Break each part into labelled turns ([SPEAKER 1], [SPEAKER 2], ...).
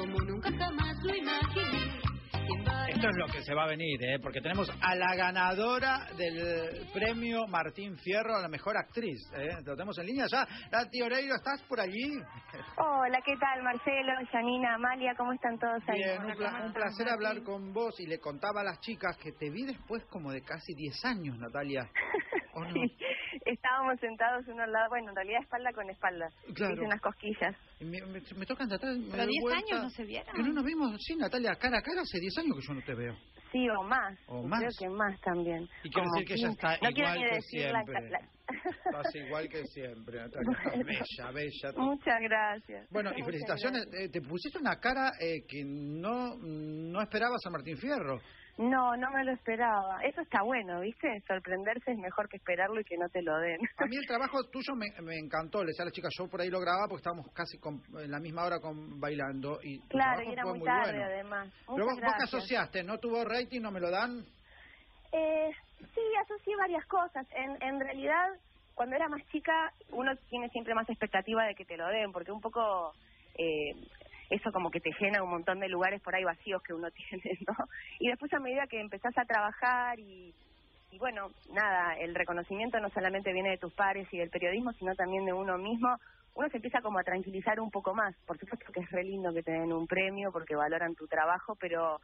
[SPEAKER 1] como nunca jamás lo imaginé.
[SPEAKER 2] Esto es lo que se va a venir, porque tenemos a la ganadora del premio Martín Fierro a la mejor actriz. Lo tenemos en línea ya. Tati Oreiro, ¿estás por allí?
[SPEAKER 3] Hola, ¿qué tal? Marcelo, Janina, Amalia, ¿cómo están todos ahí?
[SPEAKER 2] Bien, un placer hablar con vos. Y le contaba a las chicas que te vi después como de casi 10 años, Natalia. ¿O no?
[SPEAKER 3] Sí, estábamos sentados uno al lado, bueno, en realidad espalda con espalda.
[SPEAKER 2] Claro.
[SPEAKER 3] Hice unas cosquillas.
[SPEAKER 2] Me tocan tratar.
[SPEAKER 4] ¿Pero 10 años no se vieron?
[SPEAKER 2] Que no nos vimos, sí, Natalia, cara a cara hace 10 años que yo no te veo.
[SPEAKER 3] Sí, o más.
[SPEAKER 2] O más.
[SPEAKER 3] Creo que más también.
[SPEAKER 2] Y quiere decir que ella está
[SPEAKER 3] no
[SPEAKER 2] igual que
[SPEAKER 3] decir
[SPEAKER 2] siempre. Estás igual que siempre, Natalia. Estás bella.
[SPEAKER 3] Muchas gracias.
[SPEAKER 2] Bueno, y felicitaciones. Te pusiste una cara que no esperabas a Martín Fierro.
[SPEAKER 3] No me lo esperaba. Eso está bueno, ¿viste? Sorprenderse es mejor que esperarlo y que no te lo den.
[SPEAKER 2] A mí el trabajo tuyo me encantó. Le decía a las chicas, yo por ahí lo grababa porque estábamos casi en la misma hora bailando. Y
[SPEAKER 3] claro, y era muy tarde, bueno. Además.
[SPEAKER 2] Pero vos que asociaste, ¿no tuvo rating? ¿No me lo dan?
[SPEAKER 3] Sí, asocié varias cosas. En realidad, cuando era más chica, uno tiene siempre más expectativa de que te lo den, porque un poco... eso como que te llena un montón de lugares por ahí vacíos que uno tiene, ¿no? Y después a medida que empezás a trabajar y bueno, nada, el reconocimiento no solamente viene de tus pares y del periodismo, sino también de uno mismo, uno se empieza como a tranquilizar un poco más. Por supuesto que es re lindo que te den un premio porque valoran tu trabajo, pero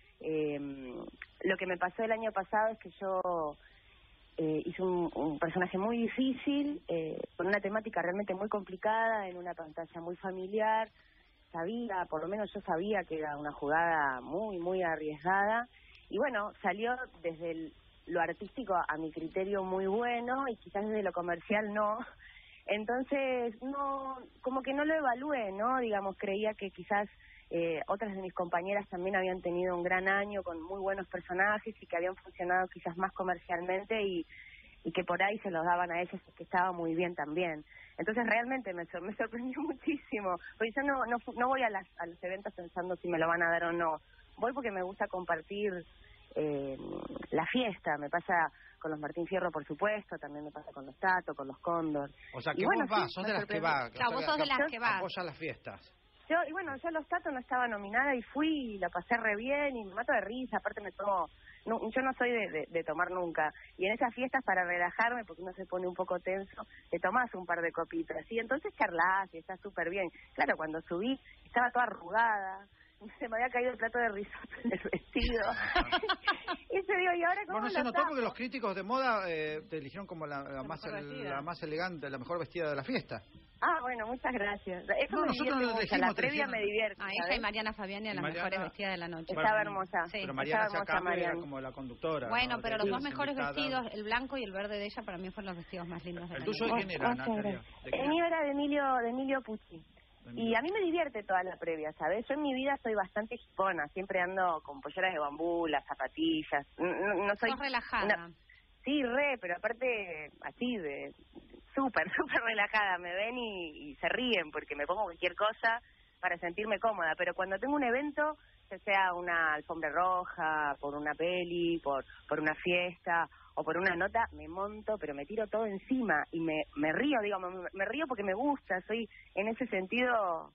[SPEAKER 3] lo que me pasó el año pasado es que yo hice un personaje muy difícil, con una temática realmente muy complicada, en una pantalla muy familiar. Sabía, por lo menos yo sabía que era una jugada muy, muy arriesgada. Y bueno, salió desde lo artístico a mi criterio muy bueno y quizás desde lo comercial no. Entonces, no, como que no lo evalué, ¿no? Digamos, creía que quizás otras de mis compañeras también habían tenido un gran año con muy buenos personajes y que habían funcionado quizás más comercialmente y que por ahí se los daban a ellas y que estaba muy bien también. Entonces realmente me sorprendió muchísimo, porque yo no voy a los eventos pensando si me lo van a dar o no, voy porque me gusta compartir la fiesta. Me pasa con los Martín Fierro, por supuesto, también me pasa con los Tato, con los Cóndor.
[SPEAKER 2] O sea, que vos vas, sos de las que vas.
[SPEAKER 4] Claro, vos sos de las que vas.
[SPEAKER 2] Apoyas las fiestas.
[SPEAKER 3] Yo a los Tato no estaba nominada y fui y la pasé re bien y me mato de risa, aparte me tomo... No, yo no soy de tomar nunca. Y en esas fiestas, para relajarme, porque uno se pone un poco tenso, te tomás un par de copitas. Y entonces charlás y estás súper bien. Claro, cuando subí, estaba toda arrugada. Se me había caído el plato de risotto en el vestido. Y se digo, ¿y ahora cómo
[SPEAKER 2] bueno,
[SPEAKER 3] lo
[SPEAKER 2] se notó
[SPEAKER 3] tapo?
[SPEAKER 2] porque los críticos de moda te eligieron como la más elegante, la mejor vestida de la fiesta.
[SPEAKER 3] Ah, bueno, muchas gracias. Eso
[SPEAKER 2] no,
[SPEAKER 3] me
[SPEAKER 2] nosotros
[SPEAKER 3] divierte mucho. La previa me divierte.
[SPEAKER 4] Ella y Mariana Fabiani, las mejores vestidas de la noche.
[SPEAKER 3] Estaba hermosa.
[SPEAKER 4] Sí.
[SPEAKER 2] Pero Mariana se acabó, era como la conductora.
[SPEAKER 4] Bueno,
[SPEAKER 2] ¿no?
[SPEAKER 4] pero los dos mejores vestidos, el blanco y el verde de ella, para mí fueron los vestidos más lindos de la noche.
[SPEAKER 2] ¿El tuyo de quién era, Natalia?
[SPEAKER 3] El mío era de Emilio Pucci. Y a mí me divierte toda la previa, ¿sabes? Yo en mi vida soy bastante hipona, siempre ando con polleras de bambú, las zapatillas. No soy...
[SPEAKER 4] ¿Sos relajada?
[SPEAKER 3] Sí, pero aparte así de súper relajada. Me ven y se ríen porque me pongo cualquier cosa para sentirme cómoda. Pero cuando tengo un evento, ya sea una alfombra roja, por una peli, por una fiesta o por una nota, me monto, pero me tiro todo encima y me río, me río porque me gusta. Soy en ese sentido,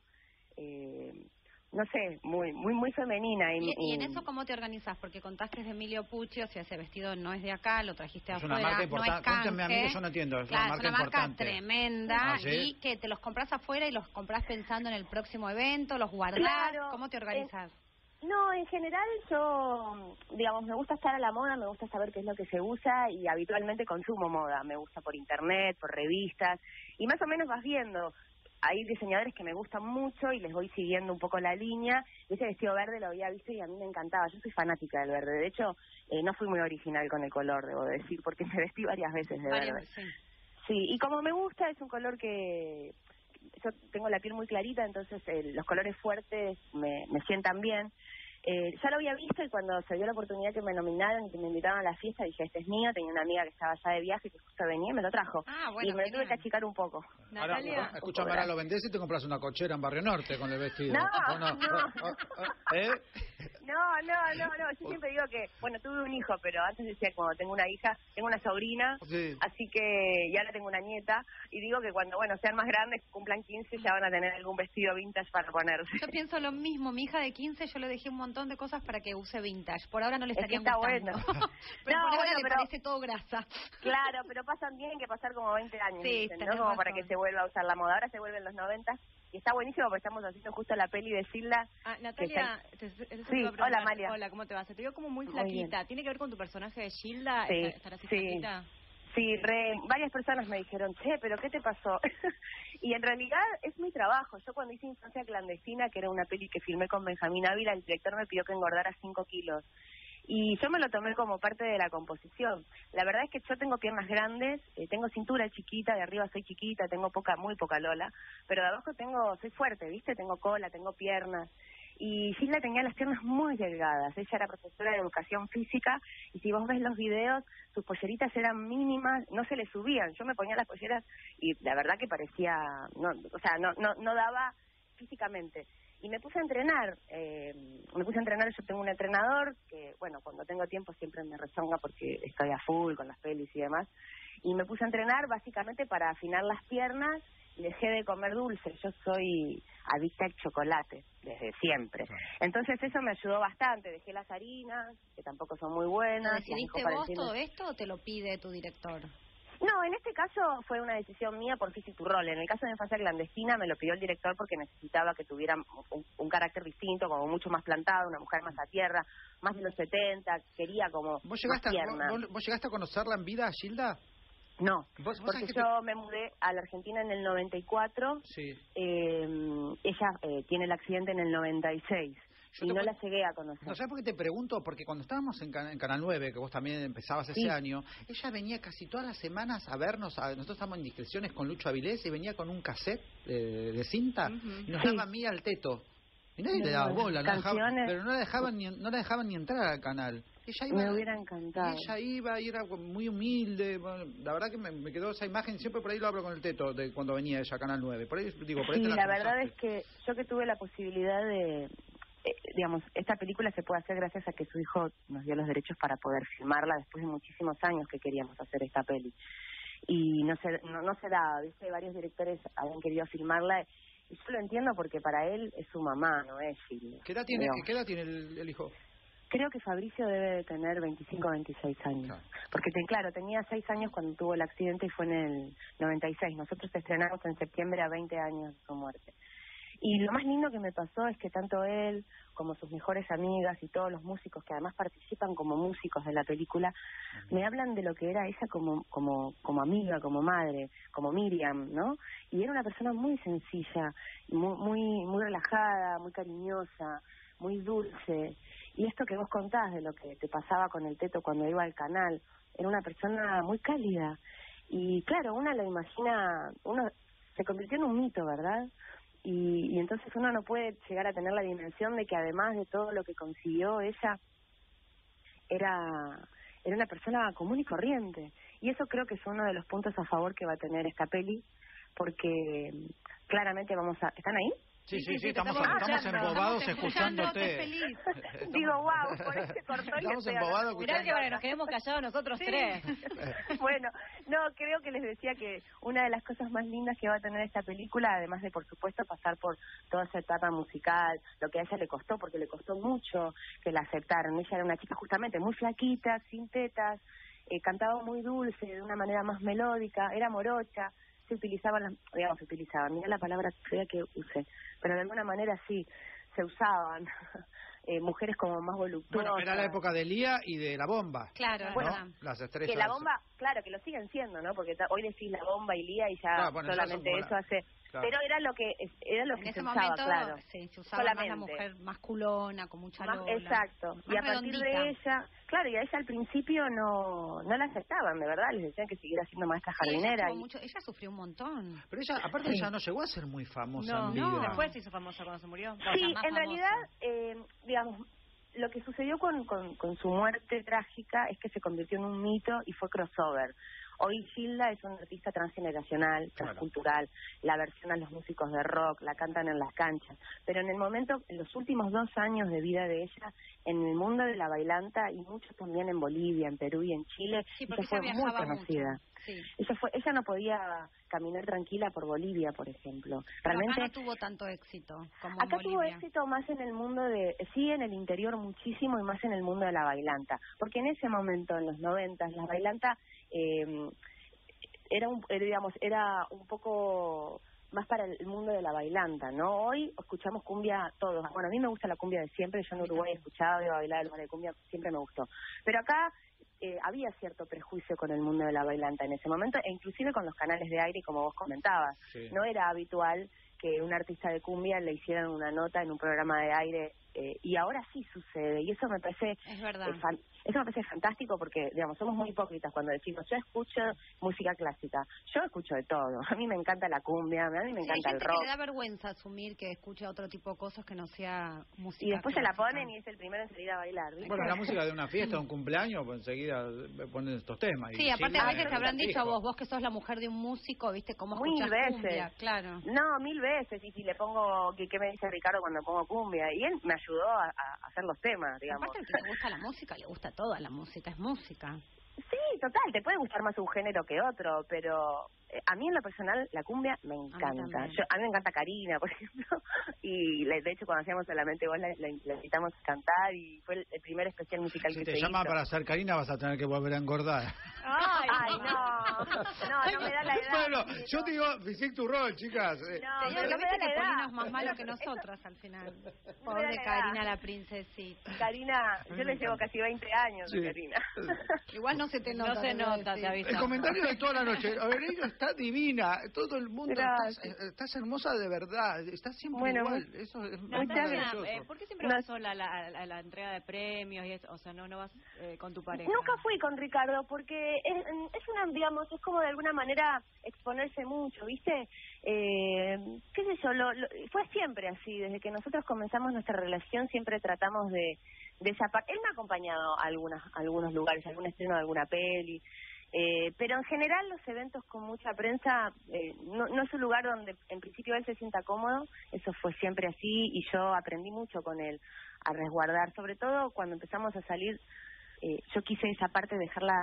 [SPEAKER 3] no sé, muy femenina.
[SPEAKER 4] ¿Y en eso cómo te organizás? Porque contaste de Emilio Pucci, o sea, ese vestido no es de acá, lo trajiste
[SPEAKER 2] es
[SPEAKER 4] afuera,
[SPEAKER 2] una marca importante.
[SPEAKER 4] No es canje.
[SPEAKER 2] Cuéntame a mí que yo no entiendo, es
[SPEAKER 4] claro,
[SPEAKER 2] una marca importante.
[SPEAKER 4] Tremenda.
[SPEAKER 2] ¿Sí?
[SPEAKER 4] Y que te los compras afuera y los compras pensando en el próximo evento, los guardás.
[SPEAKER 3] Claro,
[SPEAKER 4] ¿Cómo te organizás?
[SPEAKER 3] No, en general yo, me gusta estar a la moda, me gusta saber qué es lo que se usa y habitualmente consumo moda. Me gusta por internet, por revistas y más o menos vas viendo. Hay diseñadores que me gustan mucho y les voy siguiendo un poco la línea. Ese vestido verde lo había visto y a mí me encantaba. Yo soy fanática del verde. De hecho, no fui muy original con el color, debo decir, porque me vestí varias veces de verde. Sí, y como me gusta, es un color que... Yo tengo la piel muy clarita, entonces los colores fuertes me sientan bien. Ya lo había visto y cuando se dio la oportunidad que me nominaron y que me invitaron a la fiesta, dije, este es mío. Tenía una amiga que estaba allá de viaje que justo venía y me lo trajo. Y me tuve que achicar un poco.
[SPEAKER 2] Natalia, ahora, escúchame, ahora lo vendés y te compras una cochera en Barrio Norte con el vestido.
[SPEAKER 3] No. Yo siempre digo que, bueno, tuve un hijo, pero antes decía como tengo una hija, tengo una sobrina,
[SPEAKER 2] Sí.
[SPEAKER 3] así que ya ahora tengo una nieta, y digo que cuando, bueno, sean más grandes, cumplan 15, ya van a tener algún vestido vintage para ponerse.
[SPEAKER 4] Yo pienso lo mismo, mi hija de 15 yo le dejé un montón de cosas para que use vintage. Por ahora no le
[SPEAKER 3] Es que
[SPEAKER 4] estarían
[SPEAKER 3] está
[SPEAKER 4] gustando.
[SPEAKER 3] bueno.
[SPEAKER 4] Pero
[SPEAKER 3] No,
[SPEAKER 4] por ahora
[SPEAKER 3] bueno,
[SPEAKER 4] le
[SPEAKER 3] pero-
[SPEAKER 4] parece todo grasa.
[SPEAKER 3] Claro, pero tienen que pasar como 20 años,
[SPEAKER 4] Sí,
[SPEAKER 3] dicen,
[SPEAKER 4] tenés
[SPEAKER 3] ¿no? Como para
[SPEAKER 4] razón.
[SPEAKER 3] que se vuelva a usar la moda. Ahora se vuelven los 90, y está buenísimo porque estamos haciendo justo la peli de Gilda.
[SPEAKER 5] Natalia, eso
[SPEAKER 3] Sí,
[SPEAKER 5] te iba a preguntar.
[SPEAKER 3] hola, Amalia.
[SPEAKER 5] Hola, ¿cómo te va? Se te vio como muy
[SPEAKER 3] Muy
[SPEAKER 5] flaquita. ¿Tiene que ver con tu personaje de Gilda?
[SPEAKER 3] Sí,
[SPEAKER 5] ¿Estar así
[SPEAKER 3] sí.
[SPEAKER 5] flaquita?
[SPEAKER 3] Sí, varias personas me dijeron, che, ¿pero qué te pasó? Y en realidad es mi trabajo. Yo cuando hice Infancia Clandestina, que era una peli que filmé con Benjamín Ávila, el director me pidió que engordara 5 kilos. Y yo me lo tomé como parte de la composición. La verdad es que yo tengo piernas grandes, tengo cintura chiquita, de arriba soy chiquita, tengo muy poca lola, pero de abajo soy fuerte, ¿viste? Tengo cola, tengo piernas. Y Gilda tenía las piernas muy delgadas. Ella era profesora de educación física, y si vos ves los videos, sus polleritas eran mínimas, no se le subían. Yo me ponía las polleras y la verdad que parecía, no daba físicamente. Y me puse a entrenar, yo tengo un entrenador que, bueno, cuando tengo tiempo siempre me rezonga porque estoy a full con las pelis y demás, y me puse a entrenar básicamente para afinar las piernas, y dejé de comer dulce. Yo soy adicta al chocolate desde siempre, entonces eso me ayudó bastante. Dejé las harinas, que tampoco son muy
[SPEAKER 4] ¿Lo
[SPEAKER 3] buenas.
[SPEAKER 4] decidiste vos todo esto o te lo pide tu director?
[SPEAKER 3] No, en este caso fue una decisión mía por Fisi tu rol. En el caso de Infancia Clandestina me lo pidió el director porque necesitaba que tuviera un carácter distinto, como mucho más plantado, una mujer más a tierra, más de los 70, quería como
[SPEAKER 2] ¿Vos llegaste,
[SPEAKER 3] más tierna.
[SPEAKER 2] ¿Vos llegaste a conocerla en vida, Gilda?
[SPEAKER 3] No,
[SPEAKER 2] ¿Vos
[SPEAKER 3] porque
[SPEAKER 2] sabés que
[SPEAKER 3] yo me mudé a la Argentina en el 94,
[SPEAKER 2] Sí.
[SPEAKER 3] Ella tiene el accidente en el 96.
[SPEAKER 2] Yo
[SPEAKER 3] Y
[SPEAKER 2] te
[SPEAKER 3] no
[SPEAKER 2] cuento-
[SPEAKER 3] la llegué a conocer.
[SPEAKER 2] No, ¿sabes por qué te pregunto? Porque cuando estábamos en Canal 9, que vos también empezabas ese
[SPEAKER 3] Sí.
[SPEAKER 2] año, ella venía casi todas las semanas a vernos. Nosotros estábamos en Discreciones con Lucho Avilés y venía con un cassette de cinta y nos
[SPEAKER 3] Sí.
[SPEAKER 2] daba a mí al teto. Y nadie
[SPEAKER 3] No,
[SPEAKER 2] le daba bola,
[SPEAKER 3] canciones.
[SPEAKER 2] pero no la dejaban ni entrar al canal. Ella iba,
[SPEAKER 3] Me hubiera encantado.
[SPEAKER 2] Y ella iba y era muy humilde. Bueno, la verdad que me quedó esa imagen, siempre por ahí lo hablo con el teto, de cuando venía ella a Canal 9. Por ahí digo, por ahí
[SPEAKER 3] Sí,
[SPEAKER 2] te
[SPEAKER 3] la verdad
[SPEAKER 2] cruzaste.
[SPEAKER 3] es que yo que tuve la posibilidad de, esta película se puede hacer gracias a que su hijo nos dio los derechos para poder filmarla después de muchísimos años que queríamos hacer esta peli. Y no se daba, ¿viste? Varios directores habían querido filmarla, y yo lo entiendo porque para él es su mamá, no es Gilda.
[SPEAKER 2] ¿Qué edad tiene,
[SPEAKER 3] digamos.
[SPEAKER 2] ¿qué edad tiene el hijo?
[SPEAKER 3] Creo que Fabricio debe de tener 25 o 26 años.
[SPEAKER 2] Claro.
[SPEAKER 3] Porque, claro, tenía 6 años cuando tuvo el accidente y fue en el 96. Nosotros estrenamos en septiembre a 20 años de su muerte. Y lo más lindo que me pasó es que tanto él como sus mejores amigas y todos los músicos que además participan como músicos de la película, me hablan de lo que era ella como amiga, como madre, como Miriam, ¿no? Y era una persona muy sencilla, muy relajada, muy cariñosa, muy dulce. Y esto que vos contás de lo que te pasaba con el Teto cuando iba al canal, era una persona muy cálida. Y claro, uno la imagina, uno se convirtió en un mito, ¿verdad? Y entonces uno no puede llegar a tener la dimensión de que además de todo lo que consiguió ella, era una persona común y corriente. Y eso creo que es uno de los puntos a favor que va a tener esta peli, porque claramente ¿¿están ahí?
[SPEAKER 2] Sí,
[SPEAKER 5] Sí,
[SPEAKER 2] estamos
[SPEAKER 5] escuchando.
[SPEAKER 2] embobados
[SPEAKER 4] Estamos
[SPEAKER 2] escuchándote.
[SPEAKER 4] feliz.
[SPEAKER 3] Digo, wow, por eso se cortó y
[SPEAKER 2] Estamos
[SPEAKER 3] estoy
[SPEAKER 2] embobados
[SPEAKER 3] hablando.
[SPEAKER 5] Mirá que bueno, nos quedemos callados nosotros tres.
[SPEAKER 3] Bueno, no, creo que les decía que una de las cosas más lindas que va a tener esta película, además de, por supuesto, pasar por toda esa etapa musical, lo que a ella le costó, porque le costó mucho que la aceptaran. Ella era una chica justamente muy flaquita, sin tetas, cantaba muy dulce, de una manera más melódica, era morocha, se utilizaban, mira la palabra fea que usé, pero de alguna manera sí, se usaban mujeres como más voluptuosas.
[SPEAKER 2] Bueno, era la época de Lía y de La Bomba.
[SPEAKER 4] Claro,
[SPEAKER 2] ¿no?
[SPEAKER 4] bueno.
[SPEAKER 2] Las estrellas.
[SPEAKER 3] Que La Bomba, claro, que lo siguen siendo, ¿no? Porque hoy decís La Bomba y Lía y ya
[SPEAKER 2] Claro, bueno, ya
[SPEAKER 3] solamente
[SPEAKER 2] son
[SPEAKER 3] eso hace...
[SPEAKER 2] Claro.
[SPEAKER 3] Pero era lo que
[SPEAKER 4] En
[SPEAKER 3] se
[SPEAKER 4] ese
[SPEAKER 3] usaba,
[SPEAKER 4] momento
[SPEAKER 3] claro.
[SPEAKER 4] sí, se usaba
[SPEAKER 3] Solamente.
[SPEAKER 4] más la mujer masculona, con mucha
[SPEAKER 3] Más,
[SPEAKER 4] lola.
[SPEAKER 3] exacto.
[SPEAKER 4] Más
[SPEAKER 3] Y a partir
[SPEAKER 4] redondita.
[SPEAKER 3] de ella, claro, y a ella al principio no la aceptaban, de verdad, les decían que siguiera siendo maestra
[SPEAKER 4] Sí,
[SPEAKER 3] jardinera.
[SPEAKER 4] ella sufrió un montón.
[SPEAKER 2] Pero ella, aparte, ella no llegó a ser muy famosa
[SPEAKER 5] No,
[SPEAKER 2] en vida.
[SPEAKER 5] después se hizo famosa cuando se murió.
[SPEAKER 4] O sea,
[SPEAKER 3] Sí,
[SPEAKER 4] más
[SPEAKER 3] en
[SPEAKER 4] famosa.
[SPEAKER 3] realidad, digamos, lo que sucedió con su muerte trágica es que se convirtió en un mito y fue crossover. Hoy Gilda es una artista transgeneracional, transcultural, la versionan los músicos de rock, la cantan en las canchas, pero en los últimos 2 años de vida de ella, en el mundo de la bailanta y mucho también en Bolivia, en Perú y en Chile, ella fue muy conocida.
[SPEAKER 4] Sí.
[SPEAKER 3] Ella no podía caminar tranquila por Bolivia, por ejemplo. Realmente
[SPEAKER 4] acá no tuvo tanto éxito como
[SPEAKER 3] acá
[SPEAKER 4] en
[SPEAKER 3] tuvo
[SPEAKER 4] Bolivia.
[SPEAKER 3] éxito más en el mundo sí, en el interior muchísimo y más en el mundo de la bailanta, porque en ese momento, en los 90, la bailanta era un poco más para el mundo de la bailanta, ¿no? Hoy escuchamos cumbia todos. Bueno, a mí me gusta la cumbia de siempre, yo en Uruguay he escuchado, iba a bailar el bar de cumbia, siempre me gustó. Pero acá había cierto prejuicio con el mundo de la bailanta en ese momento, e inclusive con los canales de aire, como vos comentabas.
[SPEAKER 2] Sí.
[SPEAKER 3] No era habitual que un artista de cumbia le hicieran una nota en un programa de aire, y ahora sí sucede, y eso me parece
[SPEAKER 4] Es verdad.
[SPEAKER 3] eso me parece fantástico porque, digamos, somos muy hipócritas cuando decimos, yo escucho música clásica. Yo escucho de todo. A mí me encanta la cumbia, a mí me encanta
[SPEAKER 4] hay
[SPEAKER 3] el
[SPEAKER 4] gente
[SPEAKER 3] rock.
[SPEAKER 4] que le da vergüenza asumir que escucha otro tipo de cosas que no sea música
[SPEAKER 3] Y después se la
[SPEAKER 4] clásica.
[SPEAKER 3] ponen y es el primero en salir a bailar, ¿viste?
[SPEAKER 2] Bueno, la música de una fiesta, de un cumpleaños, pues enseguida ponen estos temas.
[SPEAKER 4] Sí,
[SPEAKER 2] Y
[SPEAKER 4] aparte
[SPEAKER 2] Gilda
[SPEAKER 4] a veces te habrán dicho a
[SPEAKER 2] dijo.
[SPEAKER 4] vos que sos la mujer de un músico, ¿viste? Cómo
[SPEAKER 3] Mil
[SPEAKER 4] escuchás
[SPEAKER 3] veces.
[SPEAKER 4] cumbia, claro.
[SPEAKER 3] No, 1000 veces. Y si le pongo, ¿qué me dice Ricardo cuando pongo cumbia? Y él me ayudó a hacer los temas, digamos.
[SPEAKER 4] Aparte, al que le gusta la música, le gusta toda la música, es música.
[SPEAKER 3] Sí, total, te puede gustar más un género que otro, pero a mí en lo personal la cumbia me encanta. A mí me encanta Karina, por ejemplo, y de hecho cuando hacíamos Solamente Vos la invitamos a cantar y fue el primer especial musical
[SPEAKER 2] Si
[SPEAKER 3] que
[SPEAKER 2] te
[SPEAKER 3] se
[SPEAKER 2] llama
[SPEAKER 3] hizo.
[SPEAKER 2] para hacer Karina vas a tener que volver a engordar.
[SPEAKER 3] Ay, no me da la edad.
[SPEAKER 2] Bueno,
[SPEAKER 3] Miguelito.
[SPEAKER 2] yo te digo, physique tu rol, chicas.
[SPEAKER 3] No,
[SPEAKER 4] Te digo
[SPEAKER 3] pero
[SPEAKER 4] que
[SPEAKER 3] no me
[SPEAKER 4] viste
[SPEAKER 3] da la
[SPEAKER 4] que Polino
[SPEAKER 3] edad.
[SPEAKER 4] es más malo que nosotras al final.
[SPEAKER 3] me da
[SPEAKER 4] Pobre
[SPEAKER 3] la
[SPEAKER 4] Karina,
[SPEAKER 3] edad.
[SPEAKER 4] la princesita.
[SPEAKER 3] Karina, yo le llevo casi 20 años
[SPEAKER 2] Sí.
[SPEAKER 3] a Karina.
[SPEAKER 4] Igual no se te nota.
[SPEAKER 5] No se
[SPEAKER 4] te voy a
[SPEAKER 5] nota,
[SPEAKER 4] decir.
[SPEAKER 5] te aviso.
[SPEAKER 2] El comentario de toda la noche. Aurelio está divina. Todo el mundo.
[SPEAKER 3] Gracias.
[SPEAKER 2] Estás hermosa de verdad. Estás siempre
[SPEAKER 3] Bueno,
[SPEAKER 2] igual. Eso es
[SPEAKER 3] muchas
[SPEAKER 2] maravilloso.
[SPEAKER 3] gracias.
[SPEAKER 5] ¿Por qué siempre
[SPEAKER 3] No.
[SPEAKER 5] vas sola a la entrega de premios y eso? O sea, no vas con tu pareja.
[SPEAKER 3] Nunca fui con Ricardo porque es una, digamos, es como de alguna manera exponerse mucho, ¿viste? Qué sé yo, fue siempre así, desde que nosotros comenzamos nuestra relación siempre tratamos de esa parte. Él me ha acompañado a algunos lugares, a algún estreno de alguna peli, pero en general los eventos con mucha prensa no es un lugar donde en principio él se sienta cómodo, eso fue siempre así y yo aprendí mucho con él a resguardar, sobre todo cuando empezamos a salir. Yo quise esa parte de dejarla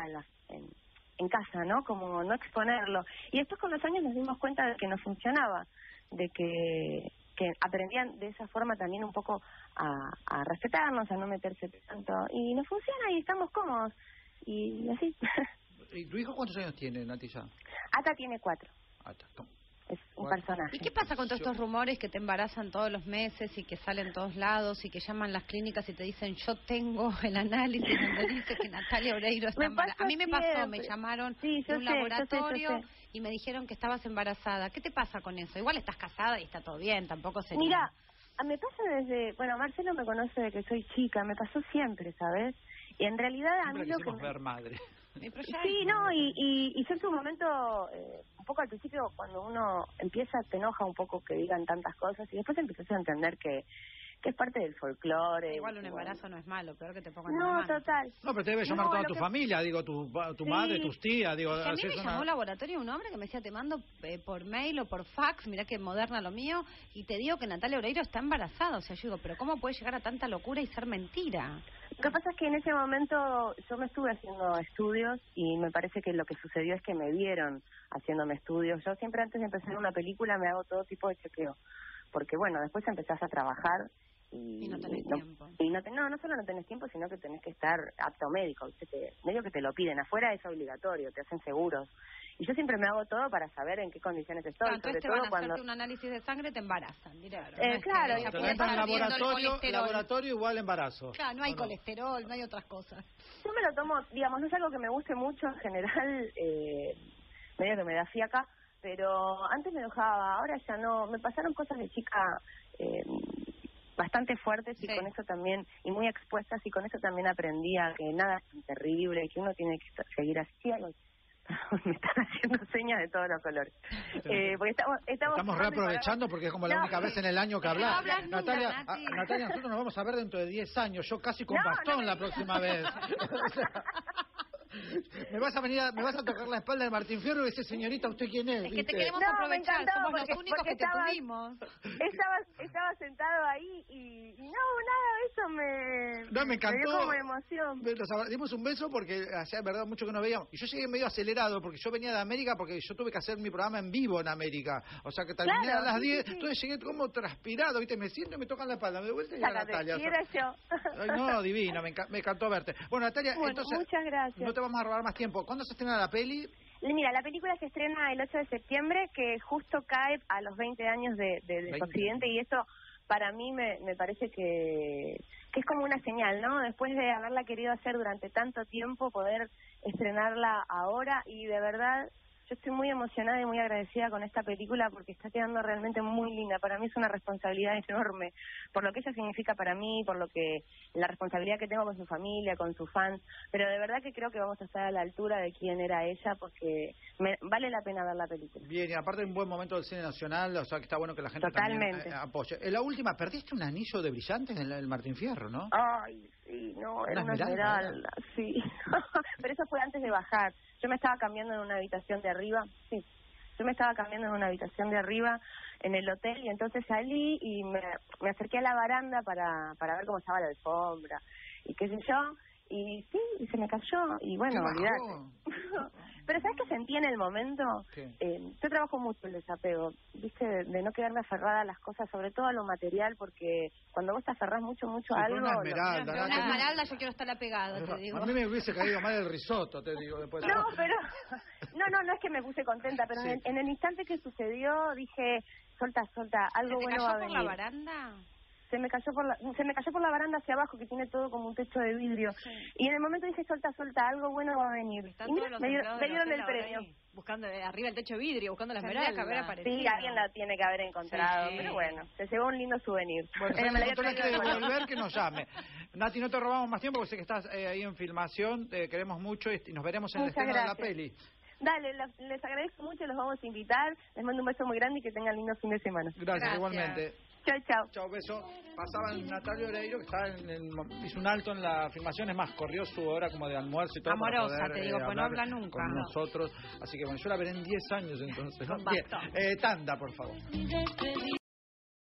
[SPEAKER 3] en casa, ¿no? Como no exponerlo. Y después con los años nos dimos cuenta de que no funcionaba, de que aprendían de esa forma también un poco a respetarnos, a no meterse tanto. Y no funciona y estamos cómodos. Y así.
[SPEAKER 2] ¿Y tu hijo cuántos años tiene, Nati, ya?
[SPEAKER 3] Ata tiene 4. Es un
[SPEAKER 2] Bueno.
[SPEAKER 3] personaje.
[SPEAKER 4] ¿Y qué pasa con todos estos rumores que te embarazan todos los meses y que salen todos lados y que llaman las clínicas y te dicen yo tengo el análisis donde dice que Natalia Oreiro está
[SPEAKER 3] Me
[SPEAKER 4] embarazada?
[SPEAKER 3] pasa
[SPEAKER 4] A mí me pasó,
[SPEAKER 3] siempre.
[SPEAKER 4] me llamaron
[SPEAKER 3] Sí,
[SPEAKER 4] de
[SPEAKER 3] yo
[SPEAKER 4] un
[SPEAKER 3] sé,
[SPEAKER 4] laboratorio
[SPEAKER 3] yo sé.
[SPEAKER 4] y me dijeron que estabas embarazada. ¿Qué te pasa con eso? Igual estás casada y está todo bien, tampoco sería...
[SPEAKER 3] Mira, me pasa desde... Bueno, Marcelo me conoce de que soy chica, me pasó siempre, ¿sabes? Y en realidad a
[SPEAKER 2] Siempre
[SPEAKER 3] mí lo que...
[SPEAKER 2] quisimos ver madre.
[SPEAKER 4] Pero ya
[SPEAKER 3] Sí, no, y yo en su momento, un poco al principio, cuando uno empieza, te enoja un poco que digan tantas cosas y después empiezas a entender que es parte del folclore.
[SPEAKER 4] Igual un
[SPEAKER 3] y bueno.
[SPEAKER 4] embarazo no es malo, peor que te pongan
[SPEAKER 3] No,
[SPEAKER 4] una mano.
[SPEAKER 3] total.
[SPEAKER 2] No, pero te debe llamar
[SPEAKER 3] No,
[SPEAKER 2] toda
[SPEAKER 3] lo
[SPEAKER 2] tu
[SPEAKER 3] que-
[SPEAKER 2] familia, digo, tu
[SPEAKER 3] Sí.
[SPEAKER 2] madre, tus tías, digo,
[SPEAKER 4] Que a mí
[SPEAKER 2] haces
[SPEAKER 4] me
[SPEAKER 2] una-
[SPEAKER 4] llamó laboratorio un hombre que me decía, te mando por mail o por fax, mirá que moderna lo mío, y te digo que Natalia Oreiro está embarazada. O sea, yo digo, pero ¿cómo puede llegar a tanta locura y ser mentira?
[SPEAKER 3] Lo que pasa es que en ese momento yo me estuve haciendo estudios y me parece que lo que sucedió es que me vieron haciéndome estudios. Yo siempre antes de empezar una película me hago todo tipo de chequeo, porque bueno, después empezás a trabajar
[SPEAKER 4] Y no tenés tiempo.
[SPEAKER 3] Y no solo no tenés tiempo, sino que tenés que estar apto médico, ¿viste? Medio que te lo piden. Afuera es obligatorio, te hacen seguros. Y yo siempre me hago todo para saber en qué condiciones estoy,
[SPEAKER 4] Claro,
[SPEAKER 3] sobre
[SPEAKER 4] entonces te van
[SPEAKER 3] todo
[SPEAKER 4] a
[SPEAKER 3] cuando...
[SPEAKER 4] hacerte un análisis de sangre, te embarazan, directo.
[SPEAKER 3] claro,
[SPEAKER 4] ella
[SPEAKER 3] y
[SPEAKER 2] Te
[SPEAKER 4] puede
[SPEAKER 2] metan
[SPEAKER 4] estar
[SPEAKER 2] en
[SPEAKER 4] viendo el
[SPEAKER 2] laboratorio,
[SPEAKER 4] colesterol.
[SPEAKER 2] laboratorio igual embarazo.
[SPEAKER 4] Claro, no hay
[SPEAKER 2] ¿O
[SPEAKER 4] colesterol, no hay otras cosas.
[SPEAKER 3] Yo me lo tomo, digamos, no es algo que me guste mucho en general, medio que me da fiaca, pero antes me enojaba, ahora ya no. Me pasaron cosas de chica bastante fuertes y
[SPEAKER 4] Sí.
[SPEAKER 3] con eso también, y muy expuestas, y con eso también aprendí a que nada es tan terrible y que uno tiene que seguir así. Me están haciendo señas de todos los colores. Porque
[SPEAKER 2] Estamos reaprovechando porque es como la
[SPEAKER 3] No,
[SPEAKER 2] única vez en el año que
[SPEAKER 4] no
[SPEAKER 2] hablas.
[SPEAKER 4] hablas nunca,
[SPEAKER 2] Natalia,
[SPEAKER 4] Nati.
[SPEAKER 2] Natalia, nosotros nos vamos a ver dentro de 10 años. Yo casi con
[SPEAKER 3] No,
[SPEAKER 2] bastón
[SPEAKER 3] no me
[SPEAKER 2] la
[SPEAKER 3] digas.
[SPEAKER 2] próxima vez. me vas a tocar la espalda de Martín Fierro y decir, señorita, ¿usted quién es?
[SPEAKER 4] Es que te
[SPEAKER 2] ¿Viste?
[SPEAKER 4] queremos
[SPEAKER 3] No, me
[SPEAKER 4] aprovechar,
[SPEAKER 3] encantó,
[SPEAKER 4] somos
[SPEAKER 3] porque-
[SPEAKER 4] los únicos
[SPEAKER 3] porque
[SPEAKER 4] que te tuvimos.
[SPEAKER 3] Estaba sentado ahí y no, nada, eso
[SPEAKER 2] No, me encantó.
[SPEAKER 3] dio como emoción.
[SPEAKER 2] Nos dimos un beso porque hacía, verdad, mucho que no veíamos. Y yo llegué medio acelerado porque yo venía de América porque yo tuve que hacer mi programa en vivo en América. O sea, que terminé
[SPEAKER 3] Claro,
[SPEAKER 2] a las
[SPEAKER 3] sí,
[SPEAKER 2] 10.
[SPEAKER 3] sí, sí.
[SPEAKER 2] Entonces llegué como transpirado, ¿viste? Me siento y me tocan la espalda. Me doy vuelta y era
[SPEAKER 3] Sácate,
[SPEAKER 2] Natalia. O
[SPEAKER 3] y
[SPEAKER 2] sea,
[SPEAKER 3] era yo.
[SPEAKER 2] ay, no, divino, me encantó verte. Bueno, Natalia,
[SPEAKER 3] Bueno,
[SPEAKER 2] entonces
[SPEAKER 3] muchas gracias.
[SPEAKER 2] no te vamos a robar más tiempo. ¿Cuándo se estrena la peli?
[SPEAKER 3] Mira, la película se estrena el 8 de septiembre, que justo cae a los 20 años de
[SPEAKER 2] 20.
[SPEAKER 3] Occidente, y eso para mí me parece que es como una señal, ¿no? Después de haberla querido hacer durante tanto tiempo, poder estrenarla ahora, y de verdad yo estoy muy emocionada y muy agradecida con esta película porque está quedando realmente muy linda. Para mí es una responsabilidad enorme, por lo que ella significa para mí, por lo que la responsabilidad que tengo con su familia, con sus fans, pero de verdad que creo que vamos a estar a la altura de quién era ella, porque vale la pena ver la película.
[SPEAKER 2] Bien, y aparte un buen momento del cine nacional, o sea que está bueno que la gente
[SPEAKER 3] Totalmente.
[SPEAKER 2] también apoye. La última, perdiste un anillo de brillantes en el Martín Fierro, ¿no?
[SPEAKER 3] Ay, sí, no, era una esmeralda, sí. Pero eso fue antes de bajar. Yo me estaba cambiando en una habitación de arriba, sí. Yo me estaba cambiando en una habitación de arriba en el hotel y entonces salí y me acerqué a la baranda para ver cómo estaba la alfombra y qué sé yo. Y sí, y se me cayó y bueno,
[SPEAKER 2] ¡Qué
[SPEAKER 3] olvidate. Pero ¿sabes qué sentí en el momento?
[SPEAKER 2] ¿Qué?
[SPEAKER 3] Yo trabajo mucho el desapego, ¿viste? De no quedarme aferrada a las cosas, sobre todo a lo material, porque cuando vos te aferrás mucho
[SPEAKER 2] Sí,
[SPEAKER 3] a
[SPEAKER 2] fue
[SPEAKER 3] algo...
[SPEAKER 2] una esmeralda,
[SPEAKER 4] Una
[SPEAKER 2] Natalia.
[SPEAKER 4] esmeralda, yo quiero estar apegada, te digo.
[SPEAKER 2] A mí me hubiese caído mal el risotto, te digo, después.
[SPEAKER 3] No, pero... No es que me puse contenta, pero
[SPEAKER 2] Sí.
[SPEAKER 3] en el instante que sucedió dije, solta, algo
[SPEAKER 4] ¿Se te
[SPEAKER 3] bueno
[SPEAKER 4] cayó
[SPEAKER 3] va a
[SPEAKER 4] por
[SPEAKER 3] venir.
[SPEAKER 4] la baranda?
[SPEAKER 3] Se me cayó por la baranda hacia abajo, que tiene todo como un techo de vidrio.
[SPEAKER 4] Sí.
[SPEAKER 3] Y en el momento dije, solta, algo bueno va a venir.
[SPEAKER 5] Están
[SPEAKER 3] Y mira,
[SPEAKER 5] todos los
[SPEAKER 3] me
[SPEAKER 5] empleados del
[SPEAKER 3] dieron
[SPEAKER 5] hotel
[SPEAKER 3] el
[SPEAKER 5] ahora
[SPEAKER 3] premio.
[SPEAKER 5] ahí, buscando arriba el techo de vidrio, buscando la
[SPEAKER 4] Tendría que haber
[SPEAKER 5] esmeralda.
[SPEAKER 4] aparecido.
[SPEAKER 3] Sí, alguien la tiene que haber encontrado,
[SPEAKER 5] Sí.
[SPEAKER 3] pero bueno, se llevó un lindo souvenir.
[SPEAKER 2] Bueno, si
[SPEAKER 3] Me la
[SPEAKER 2] alguien
[SPEAKER 3] había
[SPEAKER 2] quiere
[SPEAKER 3] traído de Colombia.
[SPEAKER 2] volver, que nos llame. Nati, no te robamos más tiempo porque sé que estás ahí en filmación, te queremos mucho y nos veremos en el
[SPEAKER 3] Muchas
[SPEAKER 2] estreno de la
[SPEAKER 3] gracias.
[SPEAKER 2] peli.
[SPEAKER 3] Dale, les agradezco mucho, los vamos a invitar. Les mando un beso muy grande y que tengan lindo fin de semana.
[SPEAKER 2] Gracias, igualmente.
[SPEAKER 3] Chao.
[SPEAKER 2] Chao, beso. Pasaba Natalia Oreiro, que estaba hizo un alto en la filmación, es más, corrió su hora como de almuerzo y todo.
[SPEAKER 4] Amorosa,
[SPEAKER 2] para poder,
[SPEAKER 4] te digo, pues no
[SPEAKER 2] hablar
[SPEAKER 4] habla nunca.
[SPEAKER 2] con nosotros. Así que bueno, yo la veré en 10 años entonces, ¿no?
[SPEAKER 4] Con
[SPEAKER 2] Bien,
[SPEAKER 4] bastón.
[SPEAKER 2] tanda, por favor.
[SPEAKER 1] Mi despedida.